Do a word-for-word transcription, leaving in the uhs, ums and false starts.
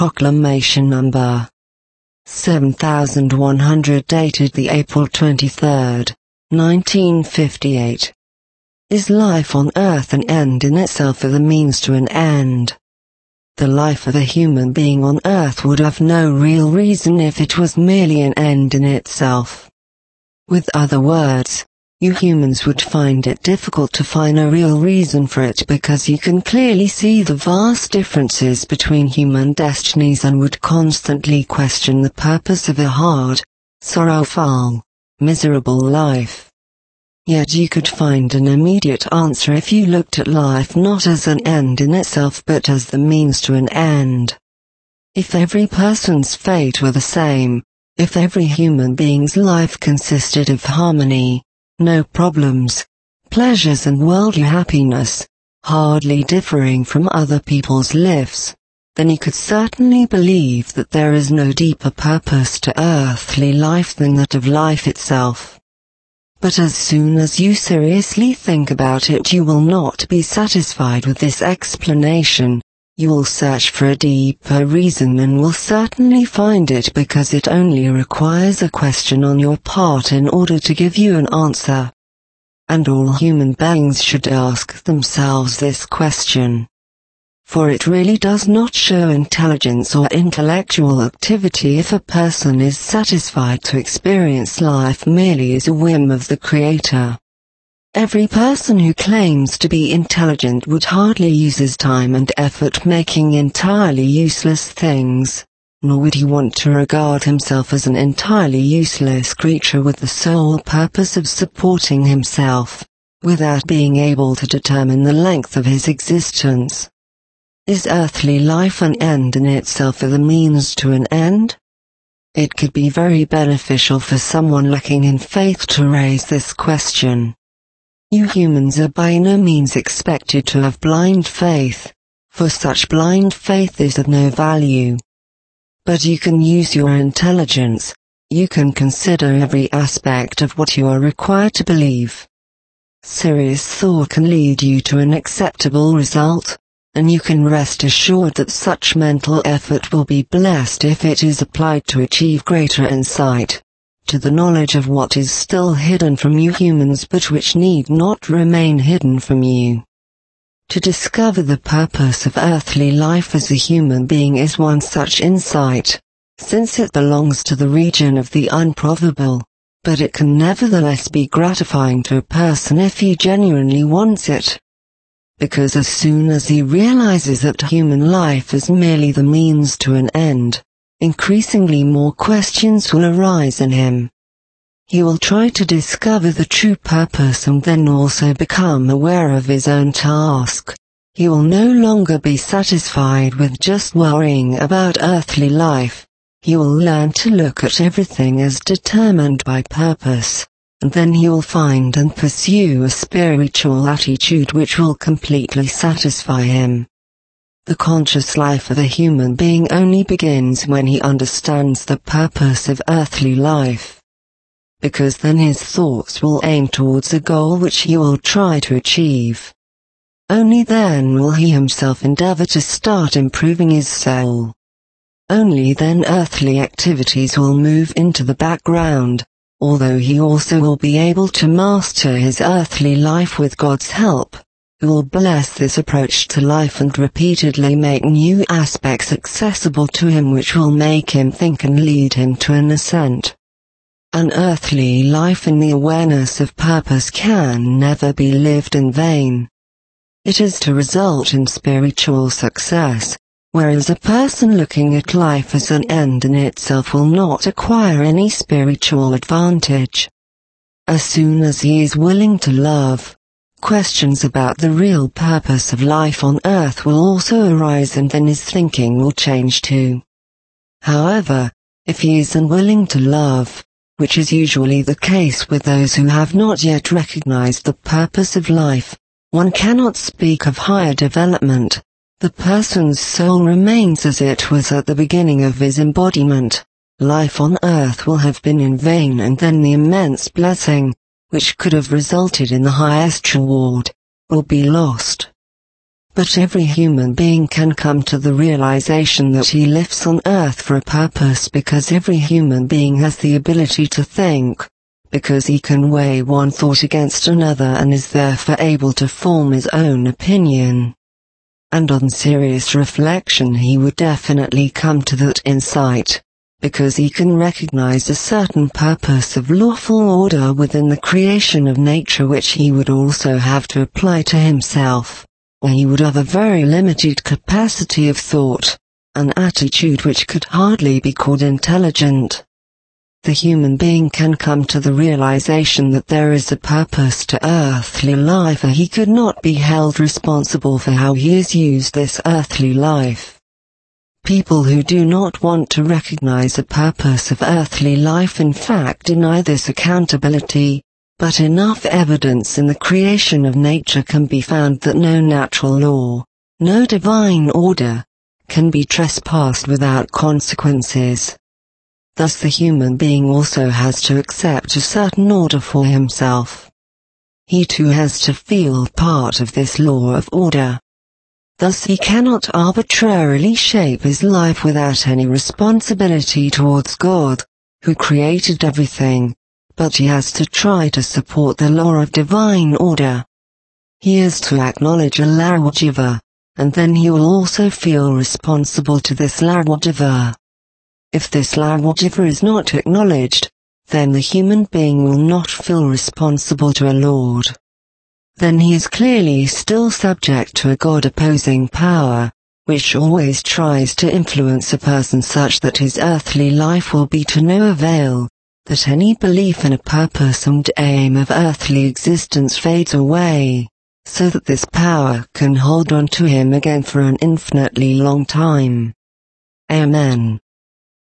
Proclamation Number seven thousand one hundred, dated the April twenty-third, nineteen fifty-eight. Is life on earth an end in itself or the means to an end? The life of a human being on earth would have no real reason if it was merely an end in itself. With other words, you humans would find it difficult to find a real reason for it because you can clearly see the vast differences between human destinies and would constantly question the purpose of a hard, sorrowful, miserable life. Yet you could find an immediate answer if you looked at life not as an end in itself but as the means to an end. If every person's fate were the same, if every human being's life consisted of harmony, no problems, pleasures and worldly happiness, hardly differing from other people's lives, then you could certainly believe that there is no deeper purpose to earthly life than that of life itself. But as soon as you seriously think about it, you will not be satisfied with this explanation. You will search for a deeper reason and will certainly find it, because it only requires a question on your part in order to give you an answer. And all human beings should ask themselves this question. For it really does not show intelligence or intellectual activity if a person is satisfied to experience life merely as a whim of the Creator. Every person who claims to be intelligent would hardly use his time and effort making entirely useless things, nor would he want to regard himself as an entirely useless creature with the sole purpose of supporting himself, without being able to determine the length of his existence. Is earthly life an end in itself or the means to an end? It could be very beneficial for someone lacking in faith to raise this question. You humans are by no means expected to have blind faith, for such blind faith is of no value. But you can use your intelligence, you can consider every aspect of what you are required to believe. Serious thought can lead you to an acceptable result, and you can rest assured that such mental effort will be blessed if it is applied to achieve greater insight, to the knowledge of what is still hidden from you humans but which need not remain hidden from you. To discover the purpose of earthly life as a human being is one such insight, since it belongs to the region of the unprobable, but it can nevertheless be gratifying to a person if he genuinely wants it. Because as soon as he realizes that human life is merely the means to an end, increasingly more questions will arise in him. He will try to discover the true purpose and then also become aware of his own task. He will no longer be satisfied with just worrying about earthly life. He will learn to look at everything as determined by purpose, and then he will find and pursue a spiritual attitude which will completely satisfy him. The conscious life of a human being only begins when he understands the purpose of earthly life, because then his thoughts will aim towards a goal which he will try to achieve. Only then will he himself endeavor to start improving his soul. Only then earthly activities will move into the background, although he also will be able to master his earthly life with God's help, who will bless this approach to life and repeatedly make new aspects accessible to him which will make him think and lead him to an ascent. An earthly life in the awareness of purpose can never be lived in vain. It is to result in spiritual success, whereas a person looking at life as an end in itself will not acquire any spiritual advantage. As soon as he is willing to love, questions about the real purpose of life on earth will also arise, and then his thinking will change too. However, if he is unwilling to love, which is usually the case with those who have not yet recognized the purpose of life, one cannot speak of higher development. The person's soul remains as it was at the beginning of his embodiment. Life on earth will have been in vain, and then the immense blessing, which could have resulted in the highest reward, will be lost. But every human being can come to the realization that he lives on earth for a purpose, because every human being has the ability to think, because he can weigh one thought against another and is therefore able to form his own opinion. And on serious reflection he would definitely come to that insight, because he can recognize a certain purpose of lawful order within the creation of nature, which he would also have to apply to himself, or he would have a very limited capacity of thought, an attitude which could hardly be called intelligent. The human being can come to the realization that there is a purpose to earthly life, or he could not be held responsible for how he has used this earthly life. People who do not want to recognize a purpose of earthly life in fact deny this accountability, but enough evidence in the creation of nature can be found that no natural law, no divine order, can be trespassed without consequences. Thus the human being also has to accept a certain order for himself. He too has to feel part of this law of order. Thus he cannot arbitrarily shape his life without any responsibility towards God, who created everything, but he has to try to support the law of divine order. He is to acknowledge a Lawgiver, and then he will also feel responsible to this Lawgiver. If this Lawgiver is not acknowledged, then the human being will not feel responsible to a Lord. Then he is clearly still subject to a God-opposing power, which always tries to influence a person such that his earthly life will be to no avail, that any belief in a purpose and aim of earthly existence fades away, so that this power can hold on to him again for an infinitely long time. Amen.